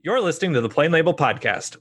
You're listening to the Plain Label Podcast.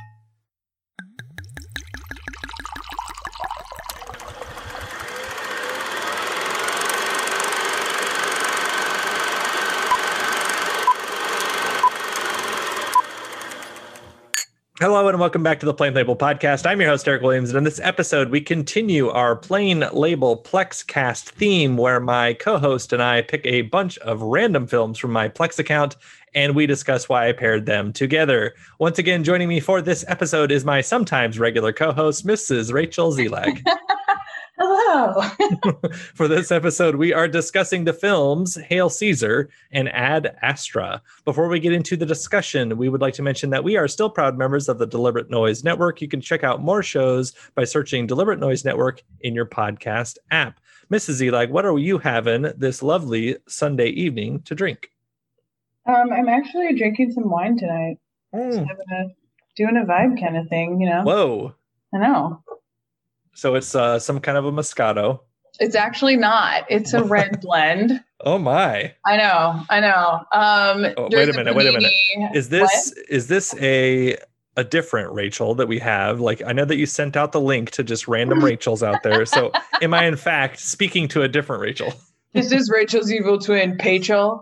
Hello and welcome back to the Plain Label Podcast. I'm your host, Eric Williams, and in this episode, we continue our Plain Label PlexCast theme, where my co-host and I pick a bunch of random films from my Plex account, and we discuss why I paired them together. Once again, joining me for this episode is my sometimes regular co-host, Mrs. Rachel Zelag. Hello. For this episode, we are discussing the films Hail Caesar and Ad Astra. Before we get into the discussion, we would like to mention that we are still proud members of the Deliberate Noise Network. You can check out more shows by searching Deliberate Noise Network in your podcast app. Mrs. Zelag, what are you having this lovely Sunday evening to drink? I'm actually drinking some wine tonight. Just doing a vibe kind of thing, you know? Whoa. I know. So it's some kind of a Moscato. It's actually not. It's a red blend. Oh my! I know. Wait a minute. Is this a different Rachel that we have? Like, I know that you sent out the link to just random Rachels out there. So am I in fact speaking to a different Rachel? This is Rachel's evil twin, Pachel.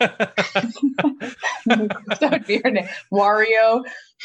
That would be her name. Wario.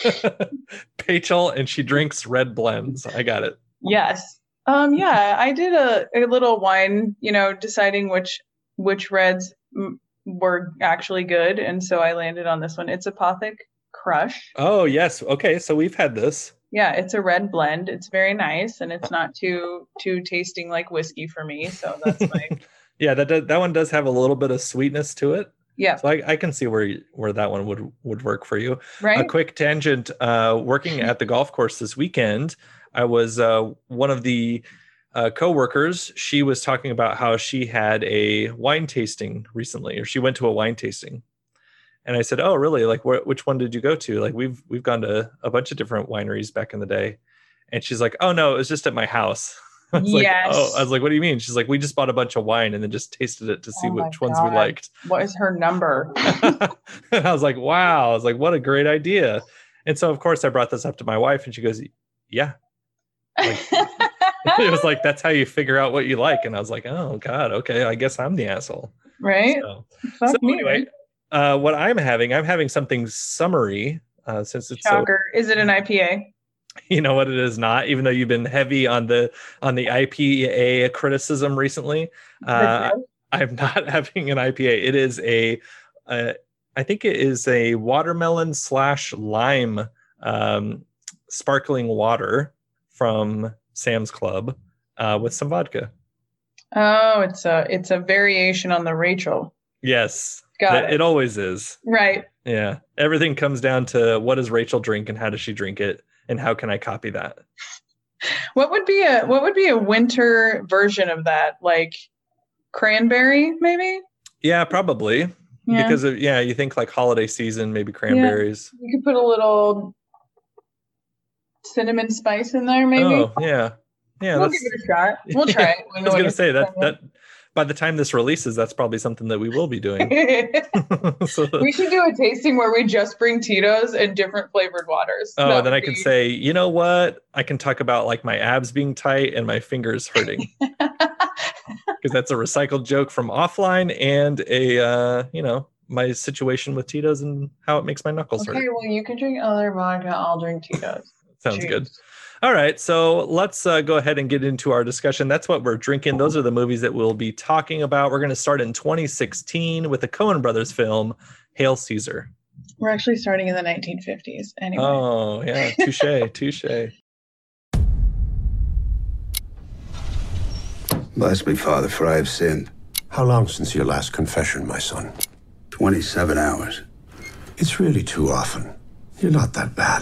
Pachel, and she drinks red blends. I got it. Yes. Yeah, I did a little wine, deciding which reds were actually good. And so I landed on this one. It's Apothic Crush. Oh, yes. Okay. So we've had this. Yeah, it's a red blend. It's very nice. And it's not too tasting like whiskey for me. So that's my... Yeah, that one does have a little bit of sweetness to it. Yeah. So I can see where that one would work for you. Right. A quick tangent, working at the golf course this weekend, I was one of the co-workers. She was talking about how she had a wine tasting recently, or she went to a wine tasting. And I said, "Oh, really? Like, which one did you go to? Like, we've gone to a bunch of different wineries back in the day." And she's like, "Oh no, it was just at my house." I was like, "What do you mean?" She's like, "We just bought a bunch of wine and then just tasted it to see which ones we liked." What is her number? And I was like, "Wow!" I was like, "What a great idea!" And so, of course, I brought this up to my wife, and she goes, "Yeah." Like, it was like, that's how you figure out what you like. And I was like, "Oh God, okay, I guess I'm the asshole." Right. So anyway, what I'm having something summery, since it's Shocker. Is it an IPA? You know what, it is not, even though you've been heavy on the IPA criticism recently. I'm not having an IPA. It is I think it is a watermelon / lime sparkling water from Sam's Club with some vodka. Oh, it's a variation on the Rachel. Yes. Got it. It always is. Right. Yeah. Everything comes down to what does Rachel drink and how does she drink it and how can I copy that? What would be a winter version of that? Like cranberry, maybe? Yeah, probably. Yeah. Because you think like holiday season, maybe cranberries. Yeah. You could put a little cinnamon spice in there, maybe. Oh, yeah. We'll give it a shot. We'll try it. I was going to say that by the time this releases, that's probably something that we will be doing. We should do a tasting where we just bring Tito's and different flavored waters. Oh, then I can say, you know what? I can talk about like my abs being tight and my fingers hurting. Because that's a recycled joke from offline and my situation with Tito's and how it makes my knuckles hurt. Okay, well, you can drink other vodka. I'll drink Tito's. Sounds good. All right, so let's go ahead and get into our discussion. That's what we're drinking. Those are the movies that we'll be talking about. We're going to start in 2016 with the Coen Brothers film, Hail Caesar. We're actually starting in the 1950s anyway. Oh, yeah, touche. Bless me, Father, for I have sinned. How long since your last confession, my son? 27 hours. It's really too often. You're not that bad.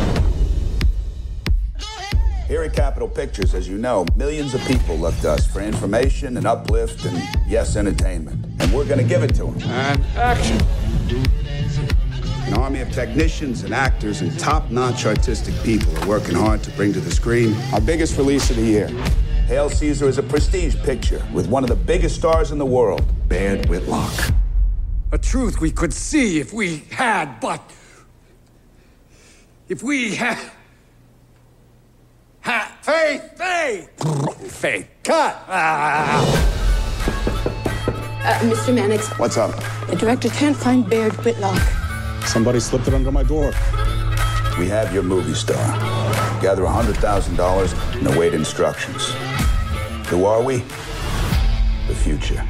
Here at Capitol Pictures, as you know, millions of people look to us for information and uplift and, yes, entertainment. And we're going to give it to them. And action. An army of technicians and actors and top-notch artistic people are working hard to bring to the screen our biggest release of the year. Hail Caesar is a prestige picture with one of the biggest stars in the world, Baird Whitlock. A truth we could see if we had but If we have faith, cut. Mr. Mannix, What's up? the director can't find Baird Whitlock. Somebody slipped it under my door. We have your movie star. Gather $100,000 and await instructions. Who are we? The future.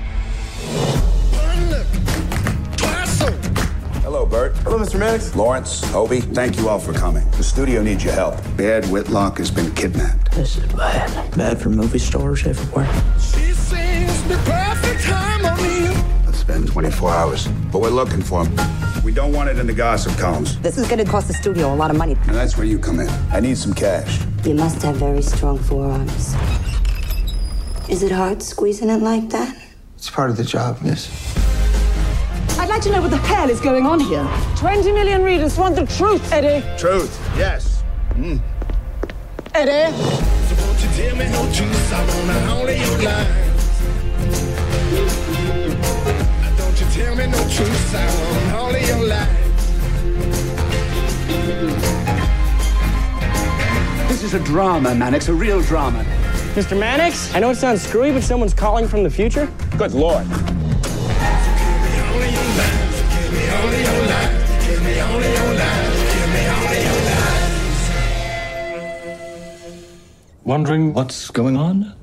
Hello, Bert. Hello, Mr. Mannix. Lawrence, Obi, thank you all for coming. The studio needs your help. Baird Whitlock has been kidnapped. This is bad. Bad for movie stars everywhere. She sings the perfect harmony. Let's spend 24 hours. But we're looking for him. We don't want it in the gossip columns. This is going to cost the studio a lot of money. And that's where you come in. I need some cash. You must have very strong forearms. Is it hard squeezing it like that? It's part of the job, miss. I'd like to know what the hell is going on here. 20 million readers want the truth, Eddie. Truth, yes. Eddie. So won't you tell me no truth? I wanna only your lies. Don't you tell me no truth? I want only your lies. This is a drama, Mannix, a real drama. Mr. Mannix, I know it sounds screwy, but someone's calling from the future. Good Lord. Wondering what's going on?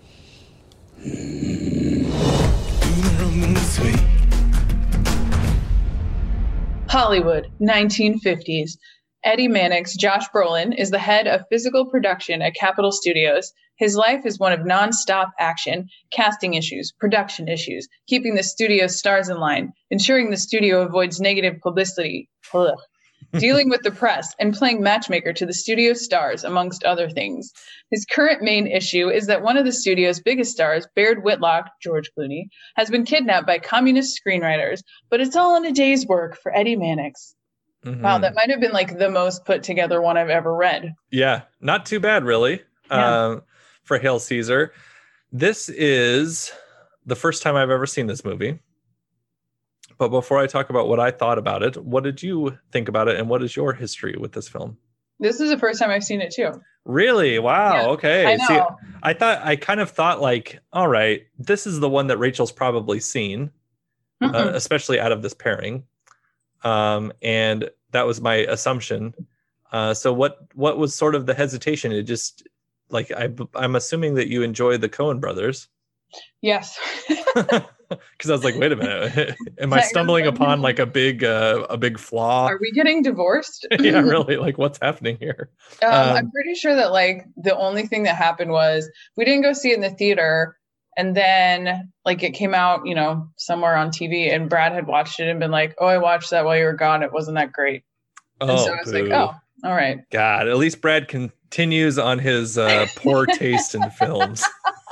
Hollywood, 1950s. Eddie Mannix, Josh Brolin, is the head of physical production at Capitol Studios. His life is one of non-stop action, casting issues, production issues, keeping the studio's stars in line, ensuring the studio avoids negative publicity, dealing with the press, and playing matchmaker to the studio stars, amongst other things. His current main issue is that one of the studio's biggest stars, Baird Whitlock, George Clooney, has been kidnapped by communist screenwriters, but it's all in a day's work for Eddie Mannix. Mm-hmm. Wow, that might have been like the most put together one I've ever read. Yeah, not too bad, really, for Hail Caesar. This is the first time I've ever seen this movie. But before I talk about what I thought about it, what did you think about it, and what is your history with this film? This is the first time I've seen it too. Really? Wow. Yeah, okay. I know. See, I kind of thought like, all right, this is the one that Rachel's probably seen, especially out of this pairing. And that was my assumption. So what was sort of the hesitation? It just like, I'm assuming that you enjoy the Coen brothers. Yes. Because I was like, wait a minute, am I stumbling upon like a big flaw? Are we getting divorced? Yeah, really. Like, what's happening here? I'm pretty sure that like the only thing that happened was we didn't go see it in the theater. And then like it came out, you know, somewhere on TV, and Brad had watched it and been like, oh, I watched that while you were gone. It wasn't that great. And so I was like, oh, all right. God, at least Brad continues on his poor taste in films.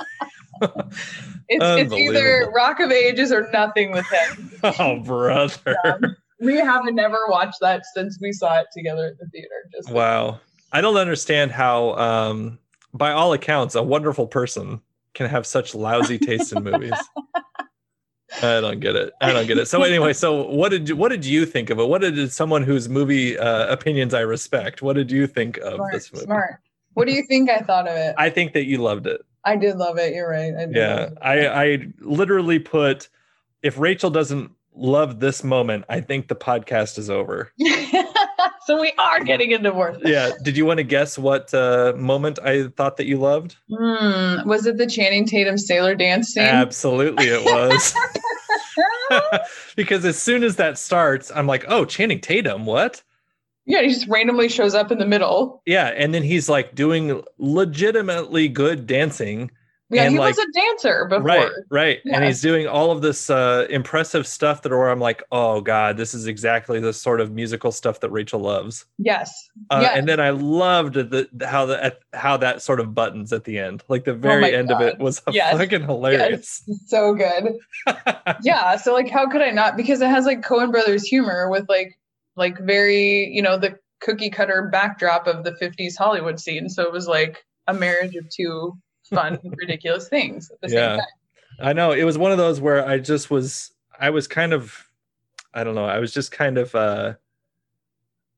It's either Rock of Ages or nothing with him. Oh, brother. We haven't never watched that since we saw it together at the theater. Wow. I don't understand how, by all accounts, a wonderful person can have such lousy taste in movies. I don't get it. So anyway, what did you think of it? What did someone whose movie opinions I respect, what did you think of this movie? Smart. What do you think I thought of it? I think that you loved it. I did love it. You're right. I literally put, if Rachel doesn't love this moment, I think the podcast is over. So we are getting a divorce. Yeah. Did you want to guess what moment I thought that you loved? Was it the Channing Tatum sailor dance scene? Absolutely it was. Because as soon as that starts, I'm like, oh, Channing Tatum, what? Yeah, he just randomly shows up in the middle. Yeah, and then he's like doing legitimately good dancing. Yeah, and he like, was a dancer before. Right. Yeah. And he's doing all of this impressive stuff where I'm like, oh God, this is exactly the sort of musical stuff that Rachel loves. Yes. And then I loved how that sort of buttons at the end. Like the very end of it was fucking hilarious. Yes. So good. Yeah. So like, how could I not? Because it has like Coen Brothers humor with like very, you know, the cookie cutter backdrop of the 50s Hollywood scene. So it was like a marriage of two fun, ridiculous things at the same time. I know. It was one of those where I was kind of, I don't know. I was just kind of,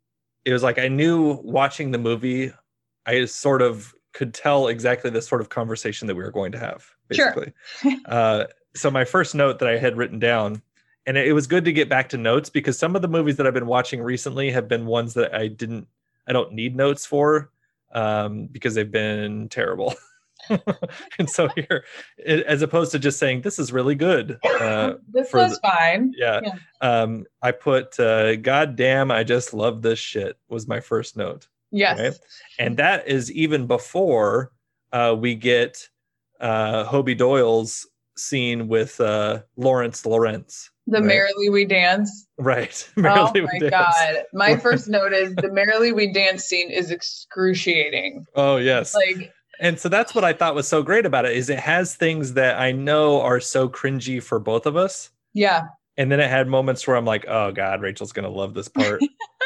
it was like I knew watching the movie, I sort of could tell exactly the sort of conversation that we were going to have, basically. Sure. So my first note that I had written down, and it was good to get back to notes because some of the movies that I've been watching recently have been ones that I don't need notes for because they've been terrible. And so here, as opposed to just saying this is really good, this was fine. Yeah. I put God damn, I just love this shit was my first note. Yes. Right? And that is even before we get Hobie Doyle's scene with Lawrence Lawrence. The Merrily We Dance. Right. Merrily my God. My first note is the Merrily We Dance scene is excruciating. Oh, yes. Like, and so that's what I thought was so great about it is it has things that I know are so cringy for both of us. Yeah. And then it had moments where I'm like, oh God, Rachel's going to love this part.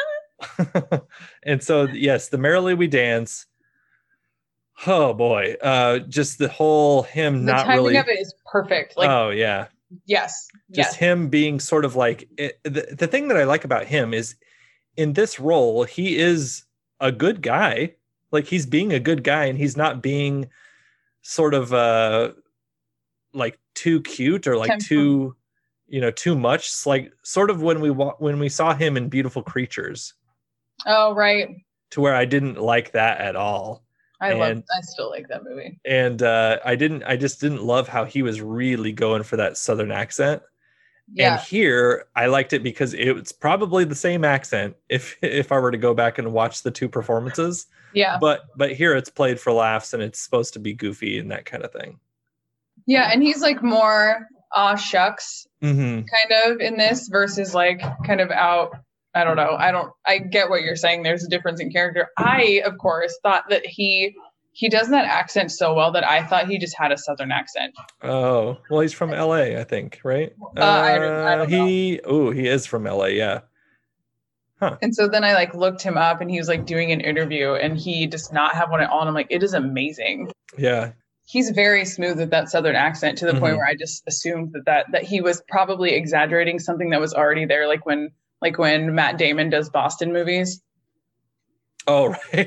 And so, yes, the Merrily We Dance. Oh boy. Just the whole him not really. The timing of it is perfect. Like, oh yeah. Yes. Just him being sort of like the thing that I like about him is in this role, he is a good guy. Like he's being a good guy and he's not being sort of like too cute or like too much. It's like sort of when we saw him in Beautiful Creatures. Oh, right. To where I didn't like that at all. I still like that movie. And I just didn't love how he was really going for that Southern accent. Yeah. And here I liked it because it's probably the same accent if I were to go back and watch the two performances. Yeah. But here it's played for laughs and it's supposed to be goofy and that kind of thing. Yeah, and he's like more aw shucks kind of in this versus like kind of out. I don't know. I get what you're saying. There's a difference in character. I, of course, thought that he does that accent so well that I thought he just had a Southern accent. Oh, well, he's from LA, I think, right? I don't know. He is from LA, yeah. Huh. And so then I like looked him up and he was like doing an interview and he does not have one at all. And I'm like, it is amazing. Yeah. He's very smooth with that Southern accent to the point where I just assumed that he was probably exaggerating something that was already there. Like when Matt Damon does Boston movies. Oh, right.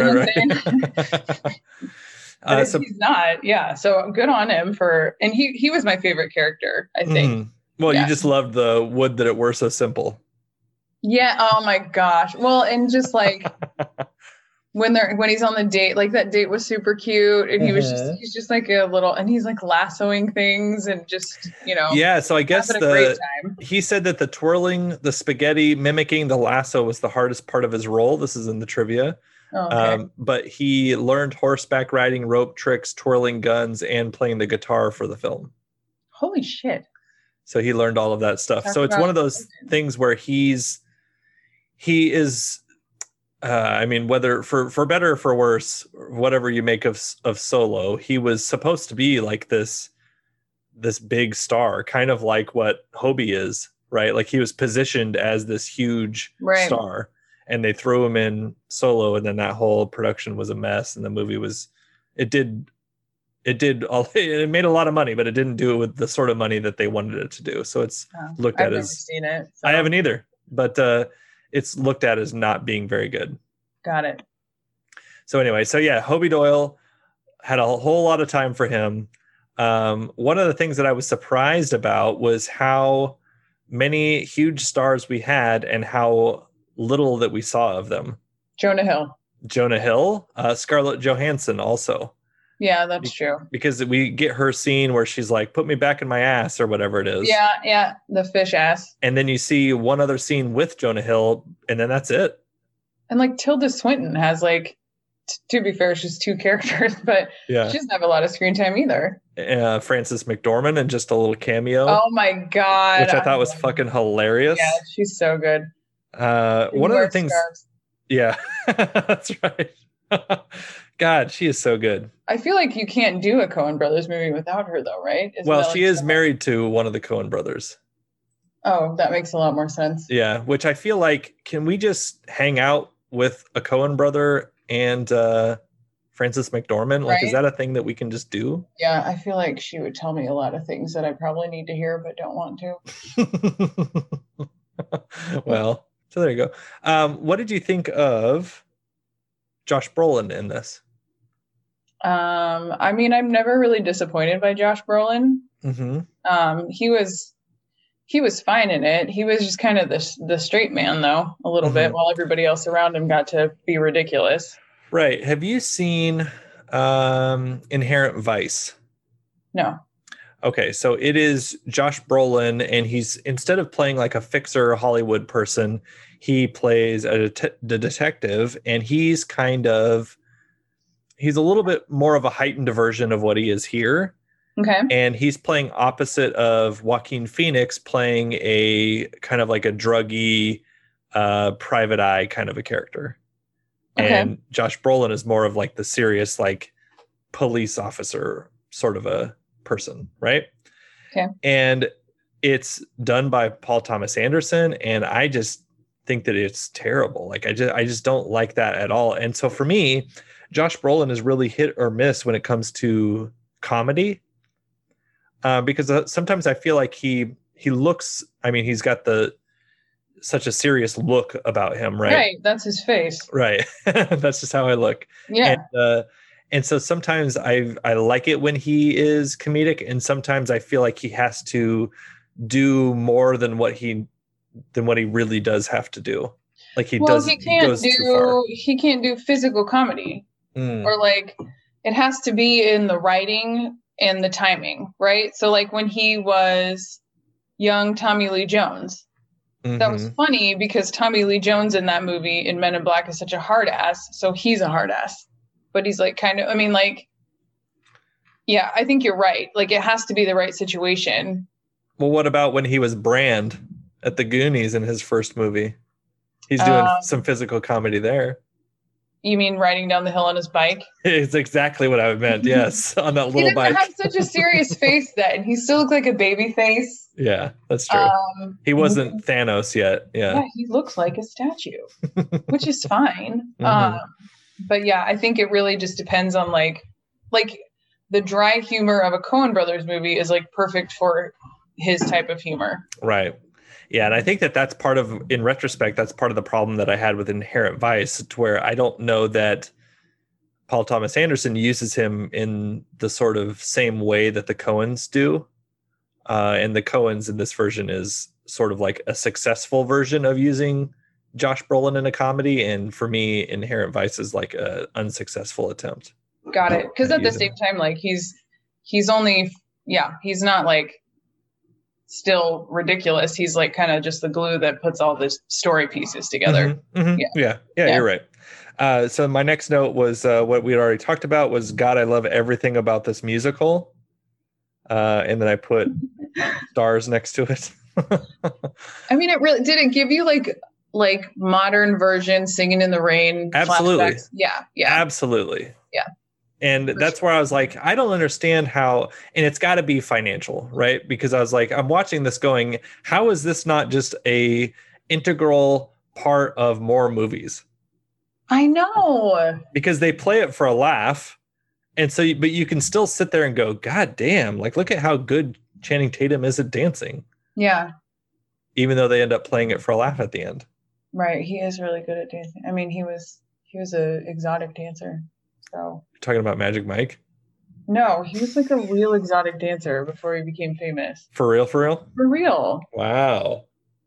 So he's not. Yeah. So good on him and he was my favorite character, I think. Well, you just loved the would that it were so simple. Yeah. Oh my gosh. Well, and just like when he's on the date, like that date was super cute and he's just like a little, and he's like lassoing things and just, Yeah. So I guess he said that the twirling, the spaghetti, mimicking the lasso was the hardest part of his role. This is in the trivia. Oh, okay. But he learned horseback riding, rope tricks, twirling guns, and playing the guitar for the film. Holy shit. So he learned all of that stuff. So it's one of those things where he is, I mean, whether for better or for worse, whatever you make of Solo, he was supposed to be like this big star, kind of like what Hobie is, right? Like he was positioned as this huge star, and they threw him in Solo, and then that whole production was a mess, and the movie it made a lot of money, but it didn't do it with the sort of money that they wanted it to do. So it's looked at as seen it. So. I haven't either, but it's looked at as not being very good. Got it. So anyway, Hobie Doyle had a whole lot of time for him. One of the things that I was surprised about was how many huge stars we had and how little that we saw of them. Jonah Hill, Scarlett Johansson also. Yeah, that's true. Because we get her scene where she's like, put me back in my ass or whatever it is. Yeah, the fish ass. And then you see one other scene with Jonah Hill, and then that's it. And like Tilda Swinton has like, to be fair, she's two characters, but she doesn't have a lot of screen time either. Frances McDormand and just a little cameo. Oh my God. Which I thought was fucking hilarious. Yeah, she's so good. One of the things. Scarves. Yeah, that's right. God, she is so good. I feel like you can't do a Coen Brothers movie without her, though, right? She is married to one of the Coen brothers. Oh, that makes a lot more sense. Yeah, which I feel like, can we just hang out with a Coen brother and Frances McDormand? Like, is that a thing that we can just do? Yeah, I feel like she would tell me a lot of things that I probably need to hear but don't want to. Well, So there you go. What did you think of Josh Brolin in this? I mean, I'm never really disappointed by Josh Brolin. Mm-hmm. He was fine in it. He was just kind of the straight man, though, a little bit, while everybody else around him got to be ridiculous. Right. Have you seen Inherent Vice? No. Okay, so it is Josh Brolin, and he's, instead of playing like a fixer Hollywood person, he plays the detective, and he's a little bit more of a heightened version of what he is here. Okay. And he's playing opposite of Joaquin Phoenix, playing a kind of like a druggy, private eye kind of a character. Okay. And Josh Brolin is more of like the serious, like police officer sort of a person, right? Okay. And it's done by Paul Thomas Anderson, and I just think that it's terrible. Like I just don't like that at all. And so for me, Josh Brolin is really hit or miss when it comes to comedy, because sometimes I feel like he looks. I mean, he's got such a serious look about him, right? Right, that's his face. Right, that's just how I look. Yeah. And so sometimes I like it when he is comedic, and sometimes I feel like he has to do more than what he really does have to do. Like he goes too far. He can't do physical comedy, or like it has to be in the writing and the timing, right? So like when he was young Tommy Lee Jones, that was funny because Tommy Lee Jones in that movie in Men in Black is such a hard ass, so he's a hard ass. But he's like kind of, I mean, like, yeah, I think you're right. Like, it has to be the right situation. Well, what about when he was Brand at the Goonies in his first movie? He's doing some physical comedy there. You mean riding down the hill on his bike? It's exactly what I meant. Yes, on that little bike. He didn't have such a serious face then. He still looked like a baby face. Yeah, that's true. He wasn't Thanos yet. Yeah, he looks like a statue, which is fine. But yeah, I think it really just depends on like the dry humor of a Coen Brothers movie is like perfect for his type of humor. Right. Yeah. And I think that's part of, in retrospect, that's part of the problem that I had with Inherent Vice, to where I don't know that Paul Thomas Anderson uses him in the sort of same way that the Coens do. And the Coens in this version is sort of like a successful version of using Josh Brolin in a comedy, and for me, Inherent Vice is like a unsuccessful attempt. Got it. Because at the same time, like he's only, he's not like still ridiculous. He's like kind of just the glue that puts all the story pieces together. Yeah, you're right. So my next note was what we had already talked about was, God, I love everything about this musical. And then I put stars next to it. I mean, did it give you like modern version Singing in the Rain? Absolutely. Flashbacks? Yeah. Absolutely. Yeah. And that's where I was like, I don't understand how, and it's got to be financial, right? Because I was like, I'm watching this going, how is this not just a integral part of more movies? I know. Because they play it for a laugh. And so, but you can still sit there and go, God damn, like, look at how good Channing Tatum is at dancing. Yeah. Even though they end up playing it for a laugh at the end. Right. He is really good at dancing. I mean, he was an exotic dancer. So. You're talking about Magic Mike? No, he was like a real exotic dancer before he became famous. For real? For real. Wow.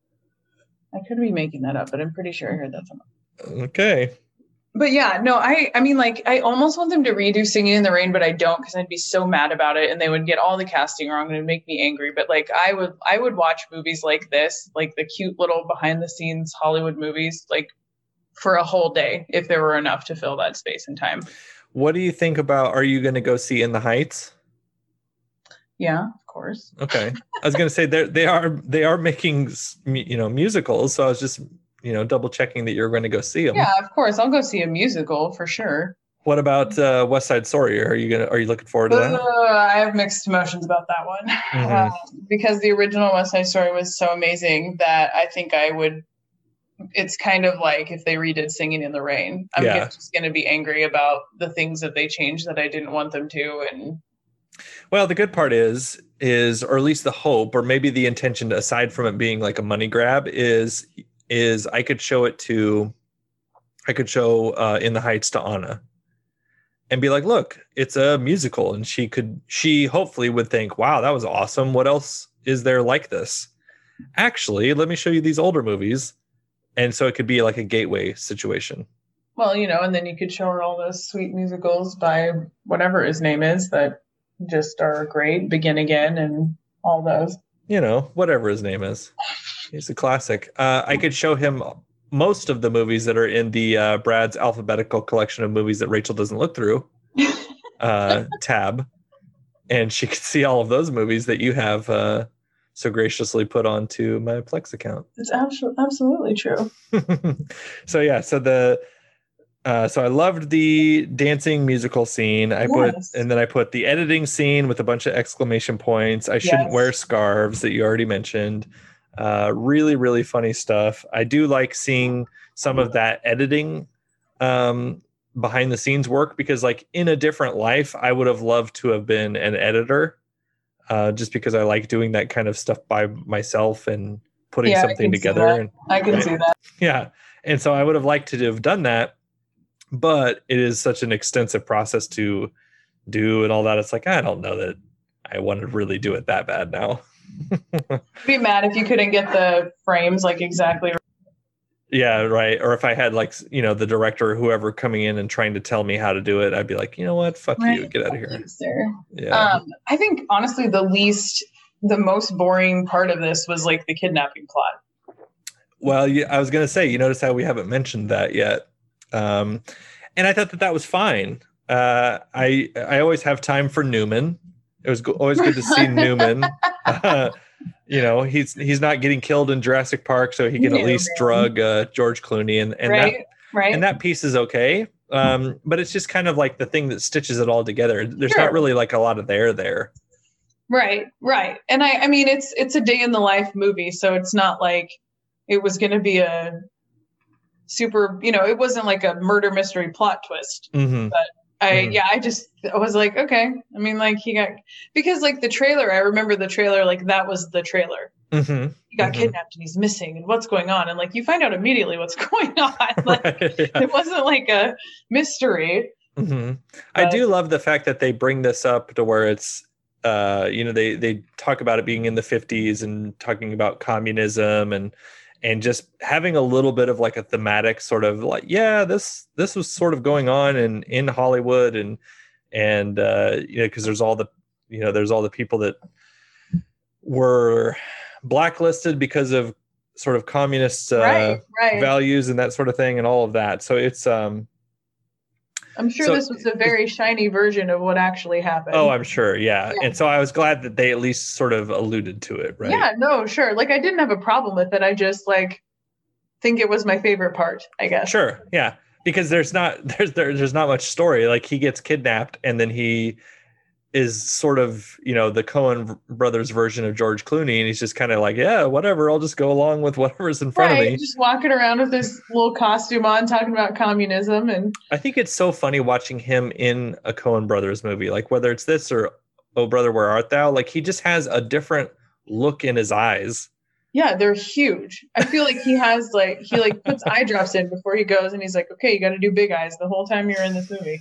I could be making that up, but I'm pretty sure I heard that somewhere. Okay. But yeah, no, I mean, like, I almost want them to redo Singing in the Rain, but I don't, because I'd be so mad about it, and they would get all the casting wrong, and it'd make me angry. But like, I would watch movies like this, like the cute little behind the scenes Hollywood movies, like for a whole day, if there were enough to fill that space and time. What do you think about? Are you going to go see In the Heights? Yeah, of course. Okay, I was going to say they are making musicals, so I was just double checking that you're going to go see them. Yeah, of course. I'll go see a musical for sure. What about West Side Story? Are you looking forward to that? I have mixed emotions about that one. Because the original West Side Story was so amazing that I think I would. It's kind of like if they redid Singing in the Rain. I'm just going to be angry about the things that they changed that I didn't want them to. And well, the good part is, or at least the hope, or maybe the intention, aside from it being like a money grab, is is I could show In the Heights to Anna and be like, look, it's a musical. And she hopefully would think, wow, that was awesome. What else is there like this? Actually, let me show you these older movies. And so it could be like a gateway situation. Well, and then you could show her all those sweet musicals by whatever his name is that just are great. Begin Again and all those. Whatever his name is. He's a classic. I could show him most of the movies that are in the Brad's alphabetical collection of movies that Rachel doesn't look through tab. And she could see all of those movies that you have so graciously put onto my Plex account. It's absolutely true. So I loved the dancing musical scene. I put the editing scene with a bunch of exclamation points. I shouldn't wear scarves that you already mentioned. Really, really funny stuff. I do like seeing some of that editing behind the scenes work, because like in a different life, I would have loved to have been an editor, just because I like doing that kind of stuff by myself and putting something together. I can see that. Yeah. And so I would have liked to have done that, but it is such an extensive process to do and all that. It's like, I don't know that I want to really do it that bad now. I'd be mad if you couldn't get the frames like exactly right. Yeah, right. Or if I had like, the director or whoever coming in and trying to tell me how to do it, I'd be like, you know what? Fuck you. Get out of here. Yeah. I think honestly, the most boring part of this was like the kidnapping plot. Well, I was going to say, you notice how we haven't mentioned that yet. And I thought that was fine. I always have time for Newman. It was always good to see Newman. He's not getting killed in Jurassic Park, so he can at least drug George Clooney, and that piece is okay. But it's just kind of like the thing that stitches it all together. There's not really like a lot of there. Right. And I mean, it's a day in the life movie, so it's not like it was going to be a super, it wasn't like a murder mystery plot twist. Mm-hmm. But I was like, okay. I mean, like because like the trailer, I remember the trailer, like that was the trailer. Mm-hmm. He got kidnapped and he's missing and what's going on. And like, you find out immediately what's going on. Like It wasn't like a mystery. Mm-hmm. I do love the fact that they bring this up to where it's, they talk about it being in the 50s and talking about communism and just having a little bit of like a thematic sort of like, this was sort of going on in Hollywood and because there's all the people that were blacklisted because of sort of communist values and that sort of thing and all of that. So it's I'm sure this was a very shiny version of what actually happened. Oh, I'm sure. Yeah. And so I was glad that they at least sort of alluded to it. Right. Yeah, no, sure. Like I didn't have a problem with it. I just like think it was my favorite part, I guess. Sure. Yeah. Because there's not much story. Like he gets kidnapped and then he is sort of, the Coen brothers version of George Clooney. And he's just kind of like, yeah, whatever. I'll just go along with whatever's in front of me. Just walking around with this little costume on, talking about communism. And I think it's so funny watching him in a Coen brothers movie, like whether it's this or Oh Brother, Where Art Thou? Like he just has a different look in his eyes. Yeah, they're huge. I feel like he puts eye drops in before he goes and he's like, okay, you got to do big eyes the whole time you're in this movie.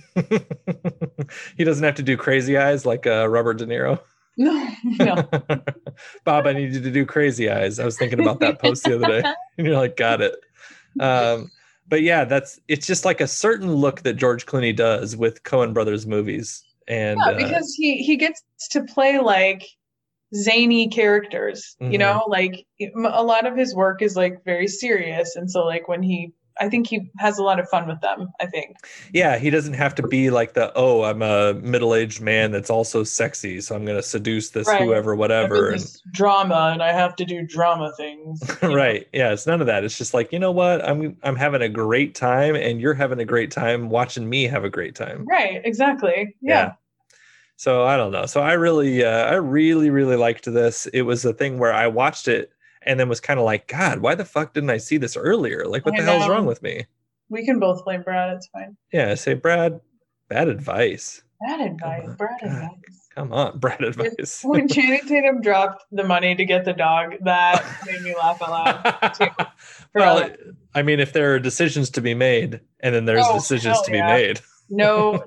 He doesn't have to do crazy eyes like Robert De Niro. No. Bob, I need you to do crazy eyes. I was thinking about that post the other day and you're like, got it. But yeah, it's just like a certain look that George Clooney does with Coen brothers movies. And because he gets to play like zany characters, like a lot of his work is like very serious. And so like I think he has a lot of fun with them, I think. Yeah, he doesn't have to be like I'm a middle-aged man that's also sexy, so I'm going to seduce this whoever, whatever. This drama, and I have to do drama things. Right. Yeah, it's none of that. It's just like, you know what? I'm having a great time, and you're having a great time watching me have a great time. Right, exactly. Yeah. So I don't know. So I really, really liked this. It was a thing where I watched it and then was kind of like, God, why the fuck didn't I see this earlier? Like, what the hell is wrong with me? We can both blame Brad. It's fine. Yeah, say, Brad, bad advice. Bad advice. Brad advice. Come on, Brad advice. When Channing Tatum dropped the money to get the dog, that made me laugh out loud too. Well, I mean, if there are decisions to be made, and then there's decisions to be made. No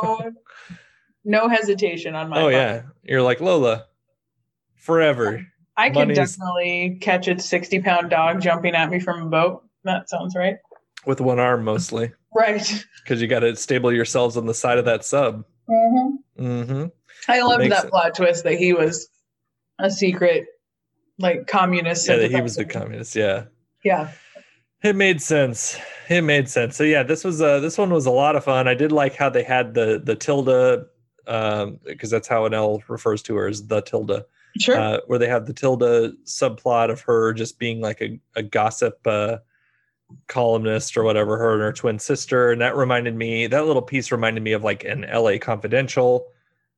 hesitation on my part. Oh yeah, you're like Lola, forever. I could definitely catch a 60-pound dog jumping at me from a boat. That sounds right. With one arm mostly. Right. Because you got to stable yourselves on the side of that sub. Mm-hmm. Mm-hmm. I loved that plot twist that he was a secret, like, communist. Yeah, that he was the communist. Yeah. Yeah. It made sense. So yeah, this one was a lot of fun. I did like how they had the Tilda, because that's how Annelle refers to her, as the Tilda. Sure. Where they have the Tilda subplot of her just being like a gossip columnist or whatever, her and her twin sister. And that little piece reminded me of like an LA Confidential.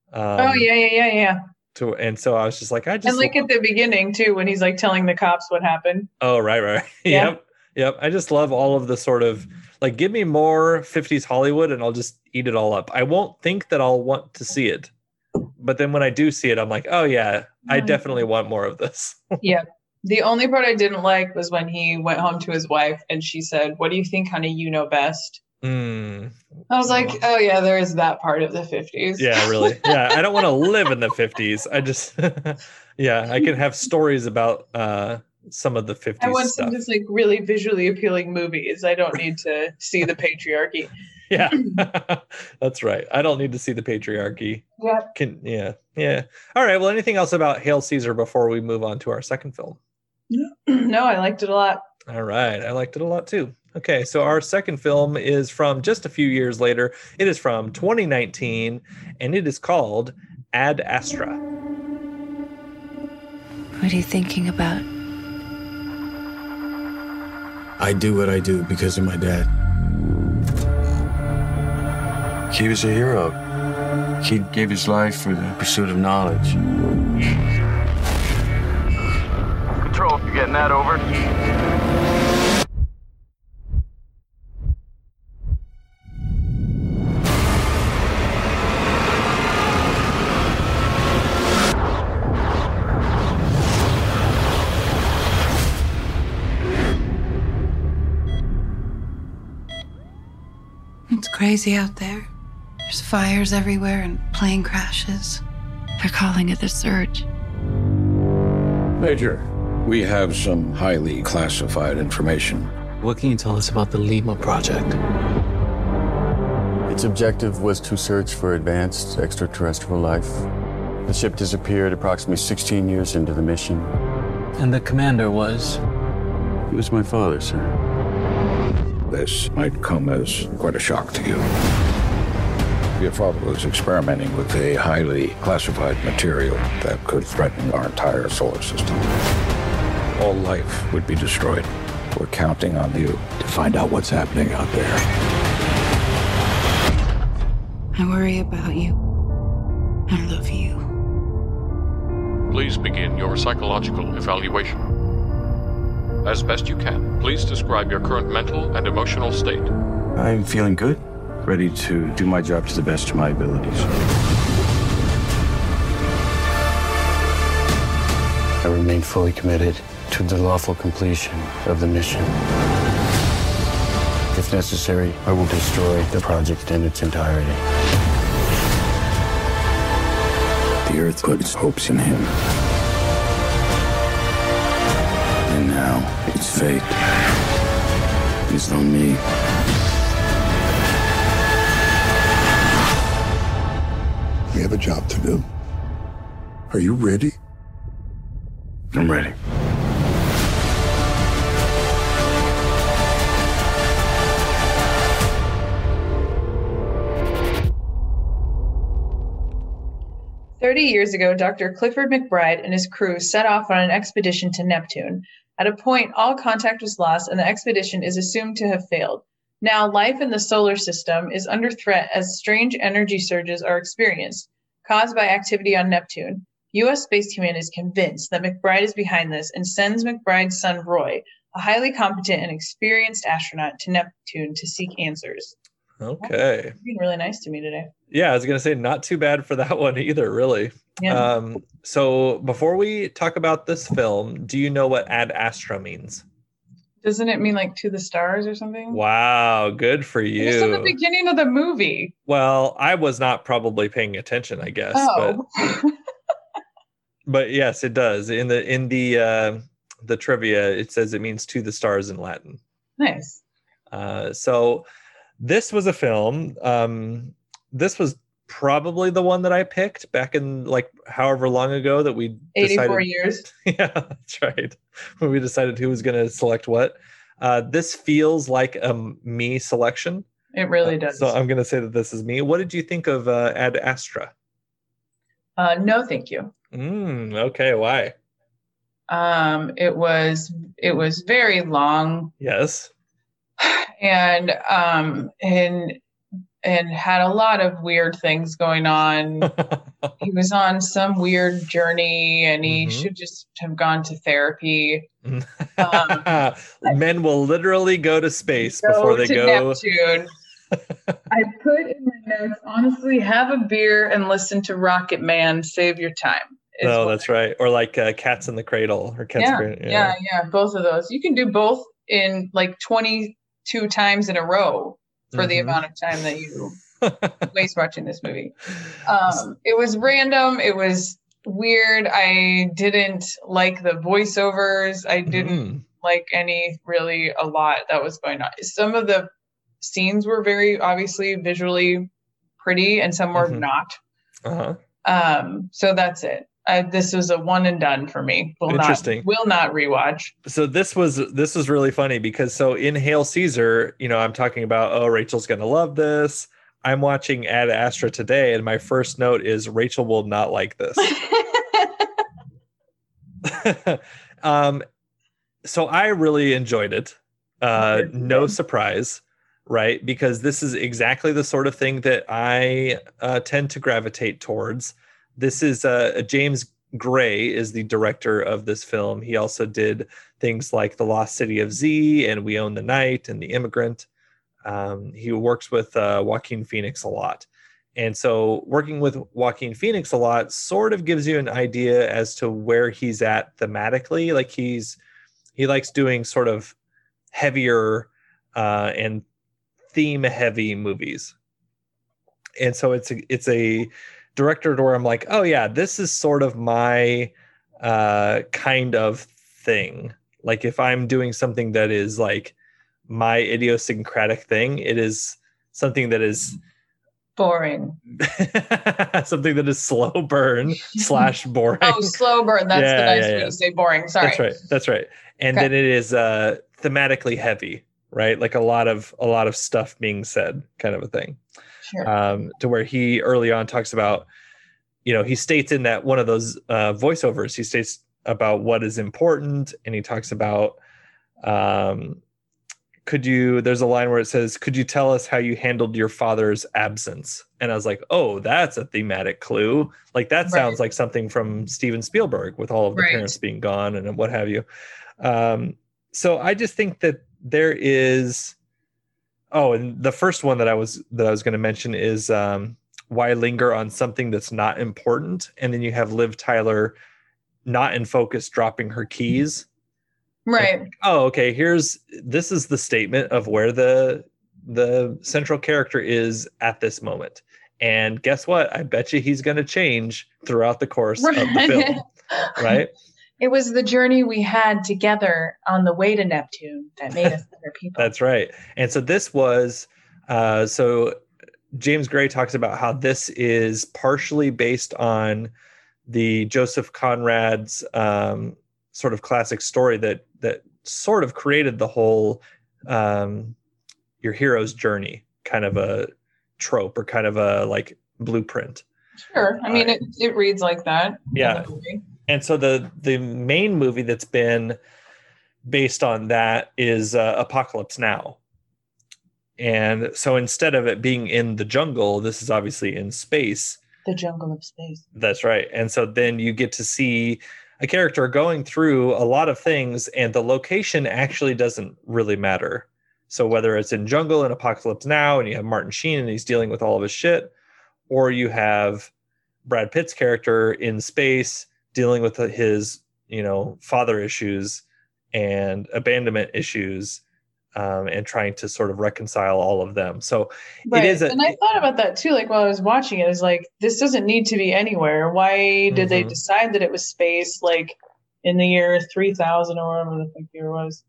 Yeah. And so I was just like, and like at the beginning too, when he's like telling the cops what happened. Oh, right. Yeah. Yep. I just love all of the sort of like, give me more 50s Hollywood and I'll just eat it all up. I won't think that I'll want to see it. But then when I do see it, I'm like, oh yeah, I definitely want more of this. Yeah. The only part I didn't like was when he went home to his wife and she said, "What do you think, honey? You know best." I was like, oh yeah, there is that part of the 50s. Yeah, really. Yeah, I don't want to live in the 50s. I just, yeah, I can have stories about some of the 50s I want stuff. some just like really visually appealing movies. I don't need to see the patriarchy. Yeah, that's right. I don't need to see the patriarchy. Yeah. Yeah. All right. Well, anything else about Hail Caesar before we move on to our second film? No, I liked it a lot. All right. I liked it a lot too. Okay. So our second film is from just a few years later. It is from 2019 and it is called Ad Astra. What are you thinking about? I do what I do because of my dad. He was a hero. He gave his life for the pursuit of knowledge. Control, you getting that over? It's crazy out there. There's fires everywhere and plane crashes. They're calling it the Surge. Major, we have some highly classified information. What can you tell us about the Lima project? Its objective was to search for advanced extraterrestrial life. The ship disappeared approximately 16 years into the mission. And the commander was? He was my father, sir. This might come as quite a shock to you. Your father was experimenting with a highly classified material that could threaten our entire solar system. All life would be destroyed. We're counting on you to find out what's happening out there. I worry about you. I love you. Please begin your psychological evaluation. As best you can, please describe your current mental and emotional state. I'm feeling good, ready to do my job to the best of my abilities. I remain fully committed to the lawful completion of the mission. If necessary, I will destroy the project in its entirety. The Earth put its hopes in him. And now, its fate is on me. We have a job to do. Are you ready? I'm ready. "30 years ago, Dr. Clifford McBride and his crew set off on an expedition to Neptune. At a point, all contact was lost and the expedition is assumed to have failed. Now, life in the solar system is under threat as strange energy surges are experienced, caused by activity on Neptune. U.S. Space Command is convinced that McBride is behind this and sends McBride's son, Roy, a highly competent and experienced astronaut, to Neptune to seek answers." Okay. You're being really nice to me today. Yeah, I was gonna say not too bad for that one either, really. Yeah. So before we talk about this film, do you know what Ad Astra means? Doesn't it mean like to the stars or something? Wow, good for you. It's at the beginning of the movie. Well, I was not probably paying attention, I guess. Oh. But yes, it does. In the trivia, it says it means to the stars in Latin. Nice. So this was a film. This was probably the one that I picked back in like however long ago that we 84 years. Yeah, that's right. When we decided who was going to select what. This feels like a me selection. It really does. So I'm going to say that this is me. What did you think of Ad Astra? No, thank you. Okay, why? It was very long. Yes. And had a lot of weird things going on. He was on some weird journey, and he should just have gone to therapy. Men will literally go to space before they go Neptune. I put in my notes, honestly, have a beer and listen to Rocket Man. Save your time. Oh, that's right. Or like Cats in the Cradle or Cats. Yeah, both of those. You can do both in like 22 times in a row for the amount of time that you waste watching this movie. It was random. It was weird. I didn't like the voiceovers. I didn't like a lot that was going on. Some of the scenes were very obviously visually pretty and some were not. So that's it. This was a one and done for me. Interesting. Will not rewatch. So this was really funny because in Hail Caesar, I'm talking about, oh, Rachel's going to love this. I'm watching Ad Astra today, and my first note is Rachel will not like this. So I really enjoyed it. No surprise, right? Because this is exactly the sort of thing that I tend to gravitate towards. This is James Gray is the director of this film. He also did things like The Lost City of Z and We Own the Night and The Immigrant. He works with Joaquin Phoenix a lot. And so working with Joaquin Phoenix a lot sort of gives you an idea as to where he's at thematically. Like he likes doing sort of heavier and theme heavy movies. And so it's a director where I'm like, oh yeah, this is sort of my kind of thing. Like if I'm doing something that is like my idiosyncratic thing, it is something that is boring. Something that is slow burn / boring. Oh, slow burn. That's the nice way to say boring. Sorry. That's right. And then it is thematically heavy, right? Like a lot of stuff being said, kind of a thing. Sure. To where he early on talks about, he states in that one of those voiceovers, he states about what is important, and he talks about, there's a line where it says, could you tell us how you handled your father's absence? And I was like, oh, that's a thematic clue. Like that sounds like something from Steven Spielberg with all of the parents being gone and what have you. So I just think that there is, and the first one that I was going to mention is why linger on something that's not important? And then you have Liv Tyler not in focus, dropping her keys. Right. Like, oh, okay. This is the statement of where the central character is at this moment. And guess what? I bet you he's going to change throughout the course of the film. Right. It was the journey we had together on the way to Neptune that made us better people. That's right. And so this was, so James Gray talks about how this is partially based on the Joseph Conrad's sort of classic story that sort of created the whole your hero's journey kind of a trope or kind of a like blueprint. Sure. I mean, it reads like that. Yeah. And so the main movie that's been based on that is Apocalypse Now. And so instead of it being in the jungle, this is obviously in space. The jungle of space. That's right. And so then you get to see a character going through a lot of things, and the location actually doesn't really matter. So whether it's in Jungle and Apocalypse Now, and you have Martin Sheen and he's dealing with all of his shit, or you have Brad Pitt's character in space dealing with his, father issues and abandonment issues, and trying to sort of reconcile all of them. So right. It is. And I thought about that too. Like while I was watching it, is like, this doesn't need to be anywhere. Why did they decide that it was space? Like in the year 3000 or whatever the year was.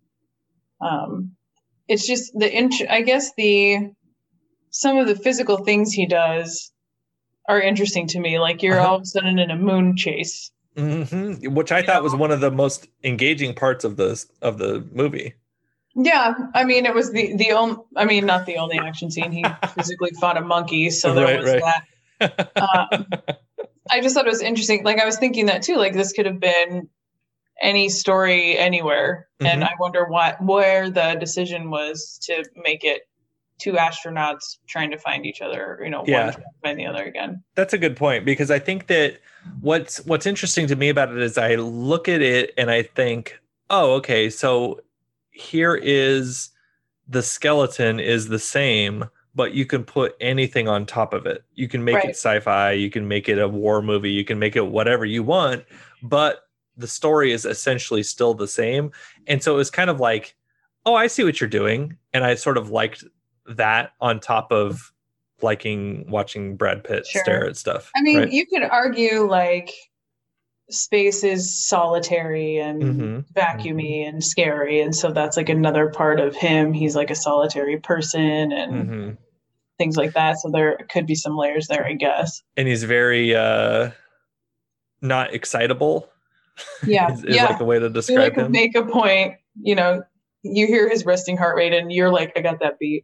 It's just I guess some of the physical things he does are interesting to me. Like you're all of a sudden in a moon chase, which I thought was one of the most engaging parts of the movie. Yeah, I mean, it was the only. I mean, not the only action scene. He physically fought a monkey, so there was that. I just thought it was interesting. Like I was thinking that too. Like this could have been any story anywhere, and I wonder where the decision was to make it two astronauts trying to find each other. One trying to find the other again. That's a good point, because I think that what's interesting to me about it is I look at it and I think, oh, okay, so here is the skeleton is the same, but you can put anything on top of it. You can make it sci-fi, you can make it a war movie, you can make it whatever you want, but the story is essentially still the same. And so it was kind of like, oh, I see what you're doing. And I sort of liked that on top of watching Brad Pitt stare at stuff. I mean, you could argue like space is solitary and vacuumy and scary, and so that's like another part of him. He's like a solitary person and things like that, so there could be some layers there, I guess. And he's very not excitable. is like a way to describe him. Make a point, you hear his resting heart rate and you're like, I got that beat.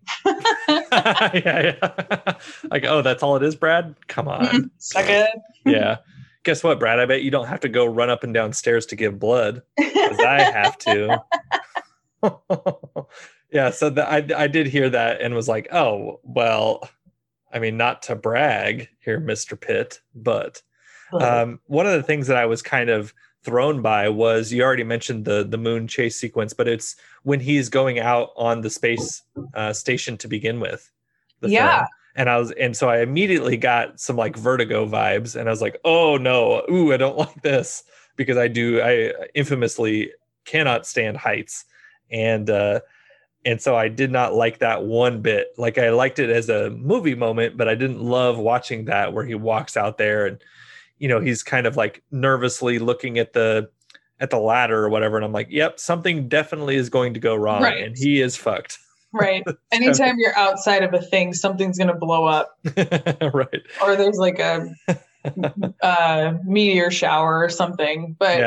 yeah. Like, oh, that's all it is, Brad? Come on. Suck it. Yeah. Guess what, Brad? I bet you don't have to go run up and down stairs to give blood, because I have to. Yeah, so I did hear that and was like, oh, well, I mean, not to brag here, Mr. Pitt, but one of the things that I was kind of thrown by was, you already mentioned the moon chase sequence, but it's when he's going out on the space station to begin with. Film. And so I immediately got some like Vertigo vibes, and I was like, oh no, I don't like this, because I infamously cannot stand heights. And so I did not like that one bit. Like I liked it as a movie moment, but I didn't love watching that where he walks out there and, he's kind of like nervously looking at the ladder or whatever. And I'm like, yep, something definitely is going to go wrong. Right. And he is fucked. Right. Anytime you're outside of a thing, something's going to blow up. Right. Or there's like a meteor shower or something. But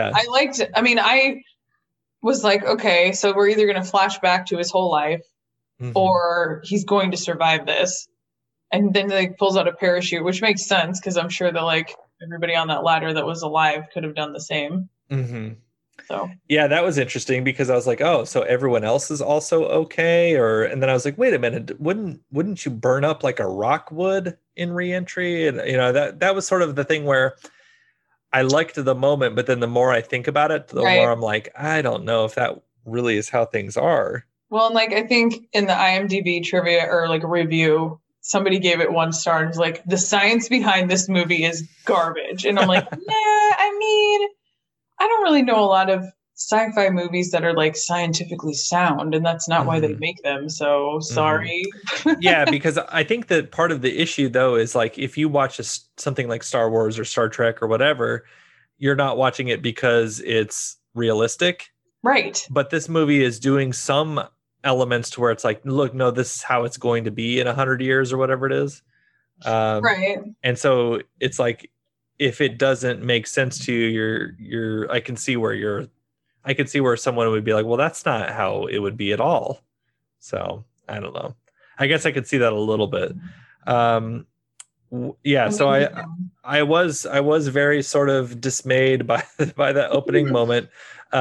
I was like, okay, so we're either going to flash back to his whole life or he's going to survive this. And then they pulls out a parachute, which makes sense, because I'm sure that like everybody on that ladder that was alive could have done the same. So yeah, that was interesting, because I was like, oh, so everyone else is also okay? And then I was like, wait a minute, wouldn't you burn up like a rock would in re-entry? And that was sort of the thing where I liked the moment, but then the more I think about it, the more I'm like, I don't know if that really is how things are. Well, and like I think in the IMDb trivia or like review, somebody gave it 1 star and was like, the science behind this movie is garbage. And I'm like, I mean, I don't really know a lot of sci-fi movies that are like scientifically sound, and that's not why they make them. So sorry. Yeah, because I think that part of the issue though is like, if you watch something like Star Wars or Star Trek or whatever, you're not watching it because it's realistic. Right. But this movie is doing some elements to where it's like, look, no, this is how it's going to be in 100 years or whatever it is. Right. And so it's like, if it doesn't make sense to you, I can see where someone would be like, well, that's not how it would be at all. So I don't know. I guess I could see that a little bit. Yeah. So I was very sort of dismayed by that opening moment.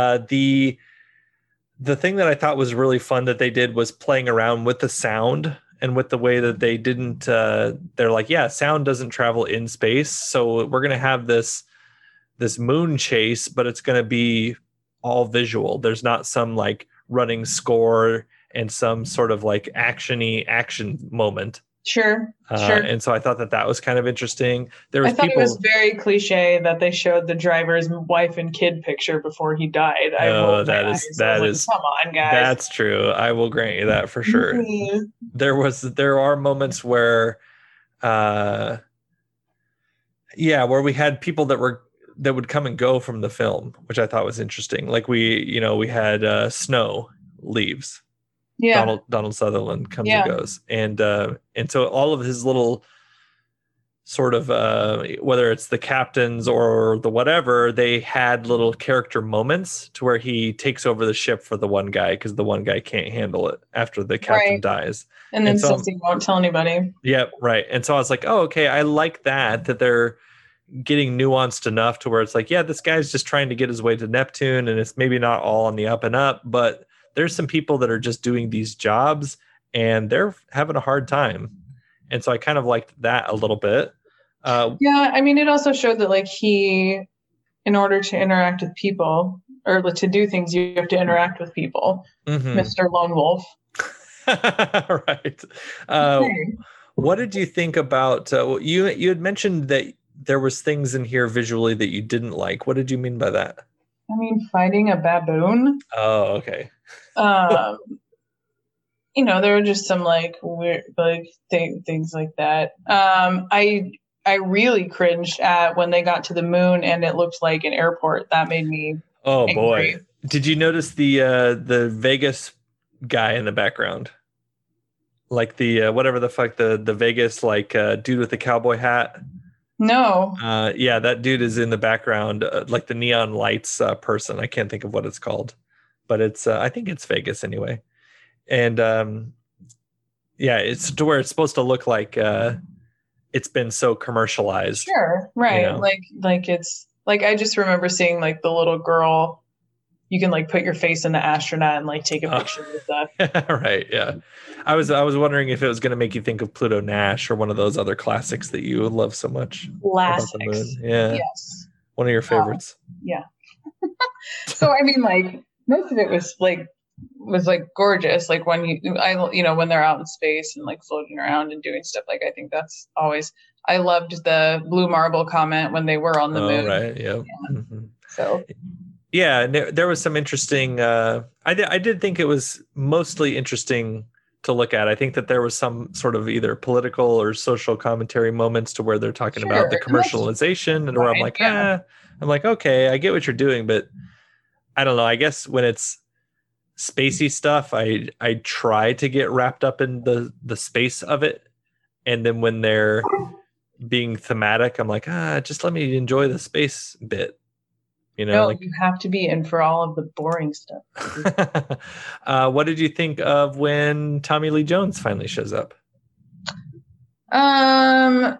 The thing that I thought was really fun that they did was playing around with the sound and with the way that they didn't, they're like, yeah, sound doesn't travel in space. So we're going to have this moon chase, but it's going to be all visual. There's not some like running score and some sort of like action moment. Sure. And so I thought that was kind of interesting. I thought it was very cliche that they showed the driver's wife and kid picture before he died. That is come on, guys. That's true. I will grant you that for sure. Mm-hmm. There are moments where where we had people that would come and go from the film, which I thought was interesting. Like we had Snow leaves. Yeah. Donald Sutherland comes and goes. And so all of his little sort of whether it's the captains or the whatever, they had little character moments to where he takes over the ship for the one guy because the one guy can't handle it after the captain dies. And then says he won't tell anybody. Yep, right. And so I was like, oh, okay, I like that they're getting nuanced enough to where it's like, yeah, this guy's just trying to get his way to Neptune and it's maybe not all on the up and up, but there's some people that are just doing these jobs and they're having a hard time. And so I kind of liked that a little bit. I mean, it also showed that like he, in order to interact with people or to do things, you have to interact with people. Mm-hmm. Mr. Lone Wolf. Right. What did you think about, you had mentioned that there was things in here visually that you didn't like. What did you mean by that? I mean, fighting a baboon. Oh, okay. There were just some like weird things like that. I really cringed at when they got to the moon and it looked like an airport. That made me angry. Boy. Did you notice the Vegas guy in the background? Like the whatever the fuck the Vegas like dude with the cowboy hat? No. That dude is in the background, like the neon lights person. I can't think of what it's called, but it's I think it's Vegas anyway. And it's to where it's supposed to look like it's been so commercialized. Sure, right. You know? Like it's like I just remember seeing like the little girl. You can like put your face in the astronaut and like take a picture with that. Right. Yeah. I was wondering if it was going to make you think of Pluto Nash or one of those other classics that you love so much. Classics. About the moon. Yeah. Yes. One of your favorites. Yeah. So I mean, like most of it was gorgeous. Like when when they're out in space and like floating around and doing stuff. Like I think that's always. I loved the blue marble comment when they were on the moon. Right. Yeah. Mm-hmm. So. Yeah, there was some interesting. I did think it was mostly interesting to look at. I think that there was some sort of either political or social commentary moments to where they're talking about the commercialization, and where I'm like, okay, I get what you're doing, but I don't know. I guess when it's spacey stuff, I try to get wrapped up in the space of it, and then when they're being thematic, I'm like, just let me enjoy the space bit. No, you have to be in for all of the boring stuff. What did you think of when Tommy Lee Jones finally shows up? I